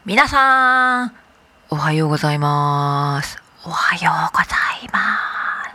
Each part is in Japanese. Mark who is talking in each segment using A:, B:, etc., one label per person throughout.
A: 皆さん、おはようございます。おはようございます。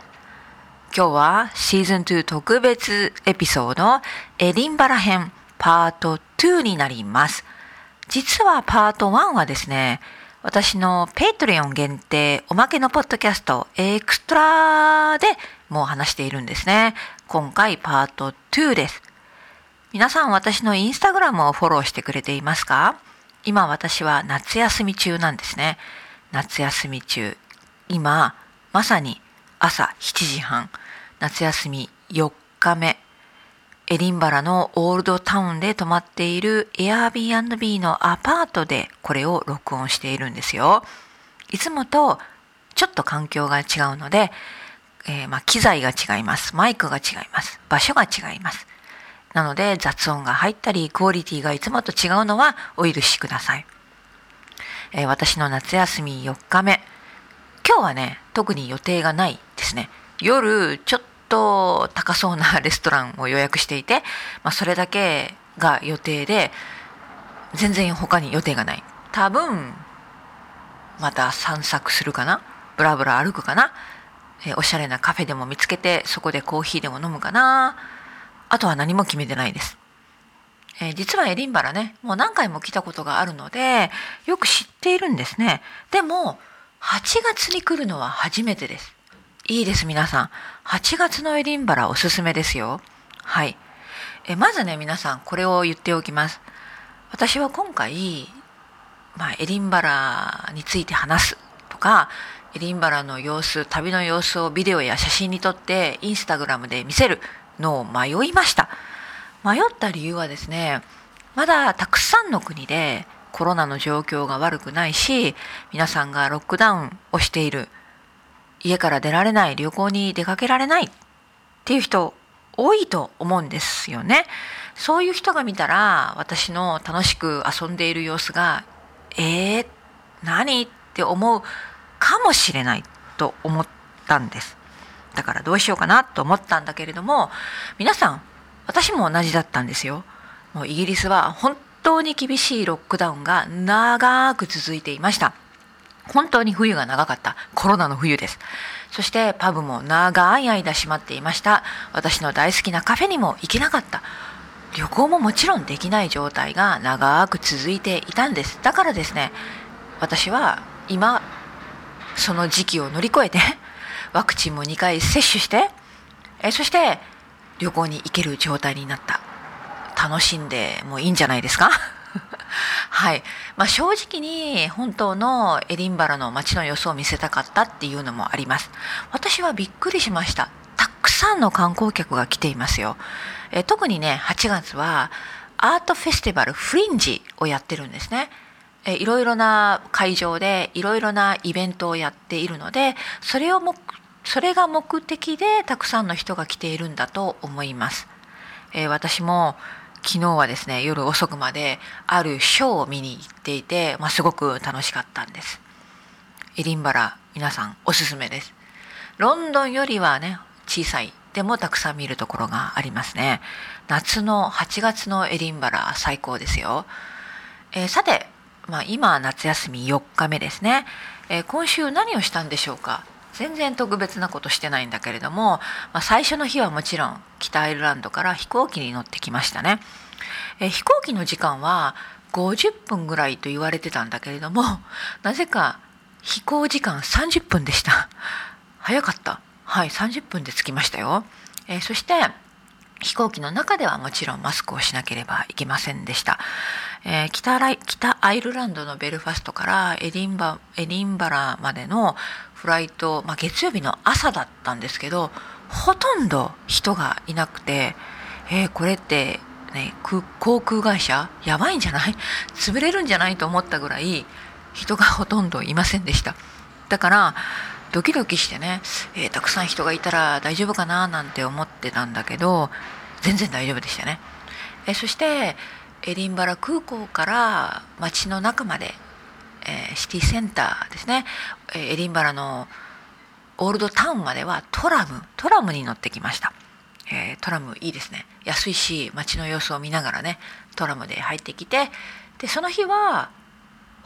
A: 今日はシーズン2特別エピソードエディンバラ編パート2になります。実はパート1はですね、私のペイトリオン限定おまけのポッドキャストエクストラでもう話しているんですね。今回パート2です。皆さん、私のインスタグラムをフォローしてくれていますか？今私は夏休み中なんですね。夏休み中。今、まさに朝7時半、夏休み4日目、エディンバラのオールドタウンで泊まっている Airbnb のアパートでこれを録音しているんですよ。いつもとちょっと環境が違うので、機材が違います。マイクが違います。場所が違います。なので雑音が入ったりクオリティがいつもと違うのはお許しください。私の夏休み4日目。今日はね、特に予定がないですね。夜ちょっと高そうなレストランを予約していて、それだけが予定で、全然他に予定がない。多分また散策するかな、ブラブラ歩くかな、おしゃれなカフェでも見つけてそこでコーヒーでも飲むかな。あとは何も決めてないです。実はエディンバラね、もう何回も来たことがあるのでよく知っているんですね。でも8月に来るのは初めてです。いいです、皆さん。8月のエディンバラおすすめですよ。はい。まずね、皆さんこれを言っておきます。私は今回、エディンバラについて話すとか、エディンバラの様子、旅の様子をビデオや写真に撮ってインスタグラムで見せるのを迷いました。迷った理由はですね、まだたくさんの国でコロナの状況が悪くないし、皆さんがロックダウンをしている、家から出られない、旅行に出かけられないっていう人多いと思うんですよね。そういう人が見たら私の楽しく遊んでいる様子が何って思うかもしれないと思ったんです。だからどうしようかなと思ったんだけれども、皆さん、私も同じだったんですよ。もうイギリスは本当に厳しいロックダウンが長く続いていました。本当に冬が長かった。コロナの冬です。そしてパブも長い間閉まっていました。私の大好きなカフェにも行けなかった。旅行ももちろんできない状態が長く続いていたんです。だからですね、私は今その時期を乗り越えてワクチンも2回接種して、そして旅行に行ける状態になった。楽しんでもいいんじゃないですかはい。正直に本当のエディンバラの街の様子を見せたかったっていうのもあります。私はびっくりしました。たくさんの観光客が来ていますよ。特にね、8月はアートフェスティバルフリンジをやってるんですね。いろいろな会場でいろいろなイベントをやっているので、それが目的でたくさんの人が来ているんだと思います。私も昨日はですね、夜遅くまであるショーを見に行っていて、すごく楽しかったんです。エディンバラ、皆さんおすすめです。ロンドンよりはね、小さい。でもたくさん見るところがありますね。夏の8月のエディンバラ最高ですよ。さて、今夏休み4日目ですね。今週何をしたんでしょうか。全然特別なことしてないんだけれども、最初の日はもちろん北アイルランドから飛行機に乗ってきましたね。飛行機の時間は50分ぐらいと言われてたんだけれども、なぜか飛行時間30分でした。早かった。はい、30分で着きましたよ。そして飛行機の中ではもちろんマスクをしなければいけませんでした。北アイルランドのベルファストからエディンバラまでのフライト、月曜日の朝だったんですけど、ほとんど人がいなくて、これって、航空会社やばいんじゃない？潰れるんじゃないと思ったぐらい人がほとんどいませんでした。だからドキドキしてね、たくさん人がいたら大丈夫かななんて思ってたんだけど、全然大丈夫でしたね。そしてエディンバラ空港から街の中まで、シティセンターですね、エディンバラのオールドタウンまではトラムに乗ってきました。トラムいいですね。安いし街の様子を見ながらね、トラムで入ってきて、でその日は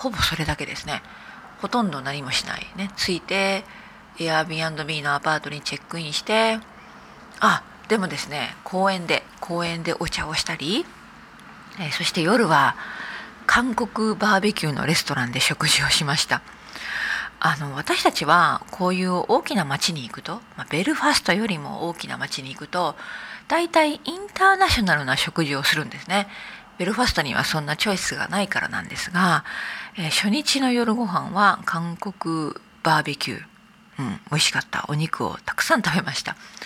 A: ほぼそれだけですね。ほとんど何もしないね。着いて Airbnb のアパートにチェックインして、でもですね、公園でお茶をしたり、そして夜は韓国バーベキューのレストランで食事をしました。私たちはこういう大きな町に行くと、ベルファストよりも大きな町に行くと、だいたいインターナショナルな食事をするんですね。ベルファストにはそんなチョイスがないからなんですが、初日の夜ご飯は韓国バーベキュー、美味しかったお肉をたくさん食べました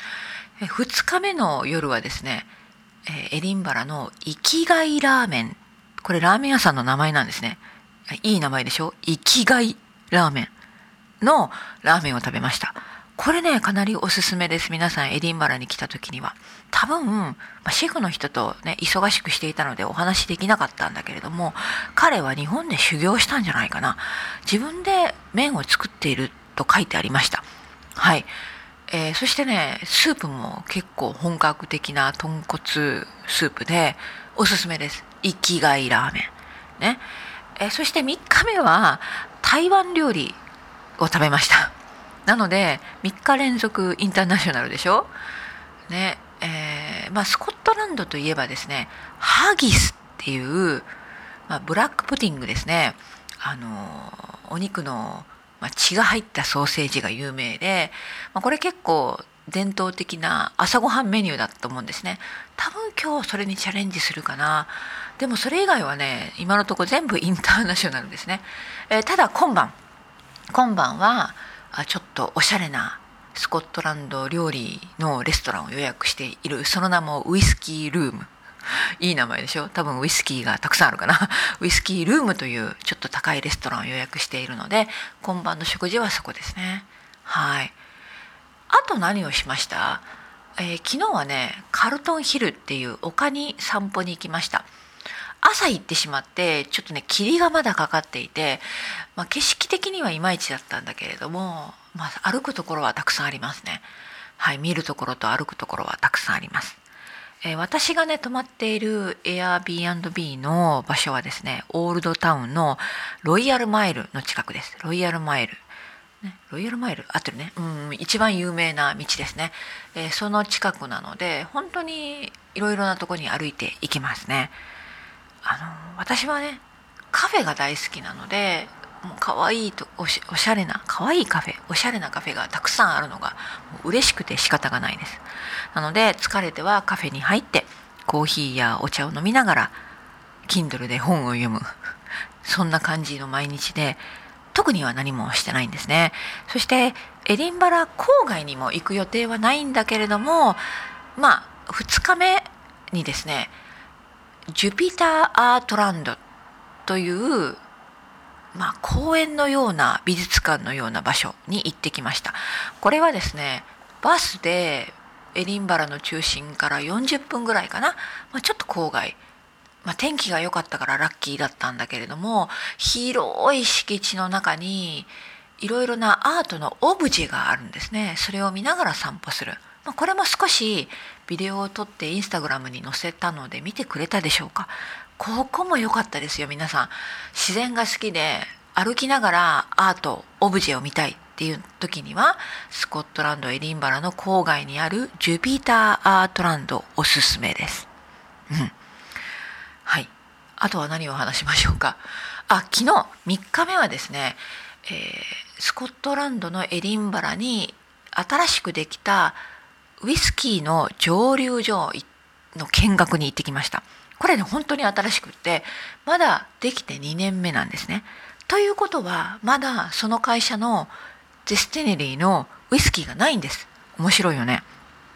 A: 。2日目の夜はですね、エディンバラの生きがいラーメン、これラーメン屋さんの名前なんですね。いい名前でしょ。生きがいラーメンのラーメンを食べました。これね、かなりおすすめです。皆さんエディンバラに来た時には。多分、シェフの人とね、忙しくしていたのでお話できなかったんだけれども、彼は日本で修行したんじゃないかな。自分で麺を作っていると書いてありました。はい。そしてね、スープも結構本格的な豚骨スープでおすすめです。生きがいラーメン。ね。そして3日目は台湾料理を食べました。なので3日連続インターナショナルでしょ。ね。スコットランドといえばですね、ハギスっていう、ブラックプディングですね。お肉の血が入ったソーセージが有名で、これ結構伝統的な朝ごはんメニューだと思うんですね。多分今日それにチャレンジするかな。でもそれ以外はね、今のところ全部インターナショナルですね。ただ今晩はちょっとおしゃれなスコットランド料理のレストランを予約している。その名もウイスキールーム。いい名前でしょ。多分ウイスキーがたくさんあるかな。ウイスキールームというちょっと高いレストランを予約しているので、今晩の食事はそこですね。はい。あと何をしました？昨日はね、カルトンヒルっていう丘に散歩に行きました。朝行ってしまって、ちょっとね、霧がまだかかっていて、景色的にはいまいちだったんだけれども、歩くところはたくさんありますね。はい、見るところと歩くところはたくさんあります。私がね、泊まっている Airbnb の場所はですね、オールドタウンのロイヤルマイルの近くです。ロイヤルマイル。ロイヤルマイル合ってるね。一番有名な道ですね。その近くなので、本当にいろいろなところに歩いていきますね。私はね、カフェが大好きなので、もう可愛いとおしゃれな可愛いカフェ、おしゃれなカフェがたくさんあるのがもう嬉しくて仕方がないです。なので疲れてはカフェに入ってコーヒーやお茶を飲みながら Kindle で本を読む、そんな感じの毎日で、特には何もしてないんですね。そしてエディンバラ郊外にも行く予定はないんだけれども、2日目にですね、ジュピターアートランドという公園のような美術館のような場所に行ってきました。これはですね、バスでエディンバラの中心から40分ぐらいかな、ちょっと郊外、天気が良かったからラッキーだったんだけれども、広い敷地の中にいろいろなアートのオブジェがあるんですね。それを見ながら散歩する。これも少しビデオを撮ってインスタグラムに載せたので見てくれたでしょうか。ここも良かったですよ。皆さん自然が好きで歩きながらアートオブジェを見たいっていう時には、スコットランドエディンバラの郊外にあるジュピターアートランドおすすめです。はい。あとは何を話しましょうか。昨日3日目はですね、スコットランドのエディンバラに新しくできたウイスキーの蒸留所の見学に行ってきました。これね、本当に新しくってまだできて2年目なんですね。ということはまだその会社のディスティネリーのウイスキーがないんです。面白いよね。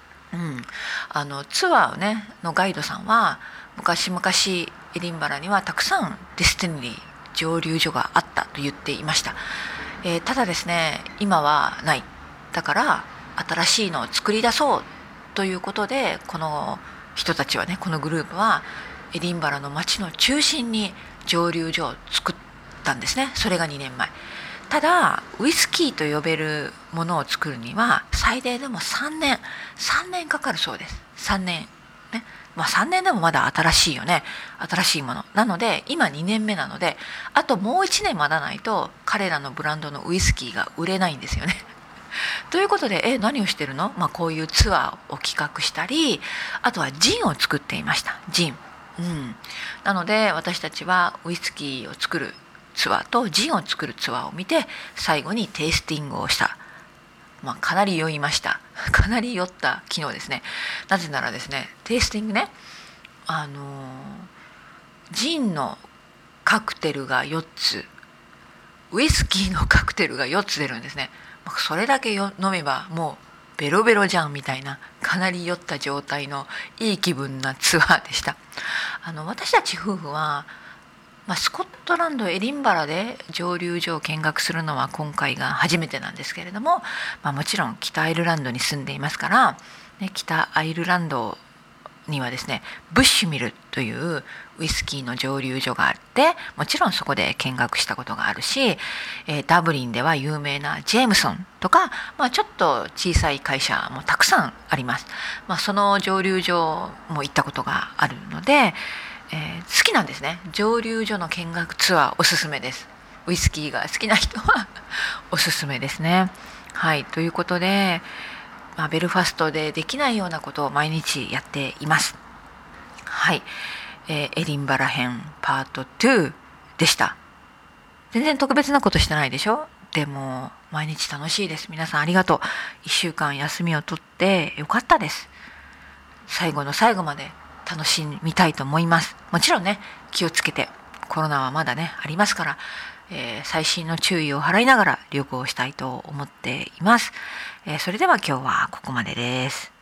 A: ツアーねのガイドさんは昔々エディンバラにはたくさんディスティネリー蒸留所があったと言っていました。ただですね、今はない。だから新しいのを作り出そうということで、この人たちはね、このグループはエディンバラの街の中心に蒸留所を作ったんですね。それが2年前。ただウイスキーと呼べるものを作るには最低でも3年かかるそうです。3年ね、 3年でもまだ新しいよね。新しいものなので、今2年目なので、あともう1年待たないと彼らのブランドのウイスキーが売れないんですよね。ということで、何をしてるの？こういうツアーを企画したり、あとはジンを作っていました。ジン。なので私たちはウイスキーを作るツアーとジンを作るツアーを見て、最後にテイスティングをした。かなり酔いました。かなり酔った昨日ですね。なぜならですね、テイスティングね、ジンのカクテルが4つ、ウイスキーのカクテルが4つ出るんですね。それだけ飲めばもうベロベロじゃんみたいな、かなり酔った状態のいい気分なツアーでした。私たち夫婦は、スコットランドエディンバラで蒸留所を見学するのは今回が初めてなんですけれども、もちろん北アイルランドに住んでいますから、北アイルランドにはですね、ブッシュミルというウイスキーの蒸留所があって、もちろんそこで見学したことがあるし、ダブリンでは有名なジェームソンとか、ちょっと小さい会社もたくさんあります。その蒸留所も行ったことがあるので、好きなんですね。蒸留所の見学ツアーおすすめです。ウイスキーが好きな人はおすすめですね。はい、ということで、ベルファストでできないようなことを毎日やっています。はい、エディンバラ編パート2でした。全然特別なことしてないでしょ。でも毎日楽しいです。皆さんありがとう。1週間休みを取ってよかったです。最後の最後まで楽しみたいと思います。もちろんね、気をつけて、コロナはまだねありますから、細心の注意を払いながら旅行したいと思っています。それでは今日はここまでです。